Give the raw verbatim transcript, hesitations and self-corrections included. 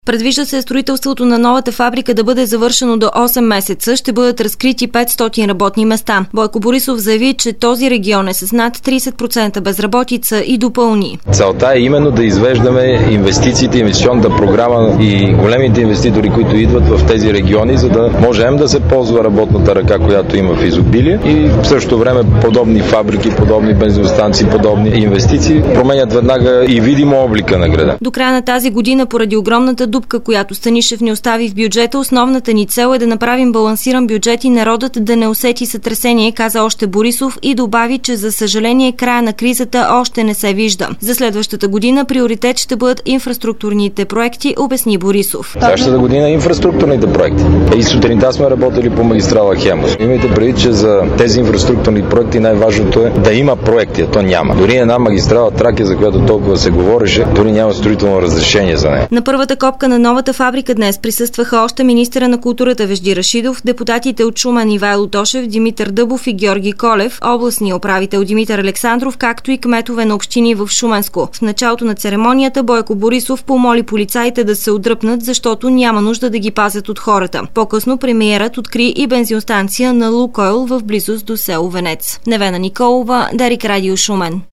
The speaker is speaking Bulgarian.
Предвижда се строителството на новата фабрика да бъде завършено до осем месеца. Ще бъдат разкрити петстотин работни места. Бойко Борисов заяви, че този регион е с над трийсет процента безработица и допълни. Целта е именно да извеждаме инвестициите, инвестиционната програма и големите инвеститори, които идват в тези региони, за да можем да се ползва работната ръка, която има в изобилие, и в същото време подобни фабрики, подобни бензиностанции, подобни инвестиции променят веднага и видимо облика на града. До края на тази година, поради огромната дупка, която Станишев ни остави в бюджета, основната ни цел е да направим балансиран бюджет и народът да не усети сътресение, каза още Борисов и добави, че за съжаление края на кризата още не се вижда. За следващата година приоритет ще бъдат инфраструктурните проекти, обясни Борисов. Следващата година инфраструктурните проекти. И сутринта сме работили по магистрала Хемус. Имайте предвид, че за тези инфраструктурни проекти най-важното е да има проекти, а то няма. Дори една магистрала Тракия, за която толкова се говореше, дори няма строително разрешение за нея. На първата копка на новата фабрика днес присъстваха още министъра на културата Вежди Рашидов, депутатите от Шумен Ивайло Тошев, Димитър Дъбов и Георги Колев, областният управител Димитър Александров, както и кметове на общини в Шуменско. В началото на церемонията Бойко Борисов помоли полицаите да се отдръпнат, защото няма нужда да ги пазят от хората. По-късно премиерът откри и бензиностанция на Лукойл в близост до село Венец. Невена Николова, Дарик Радио Шумен.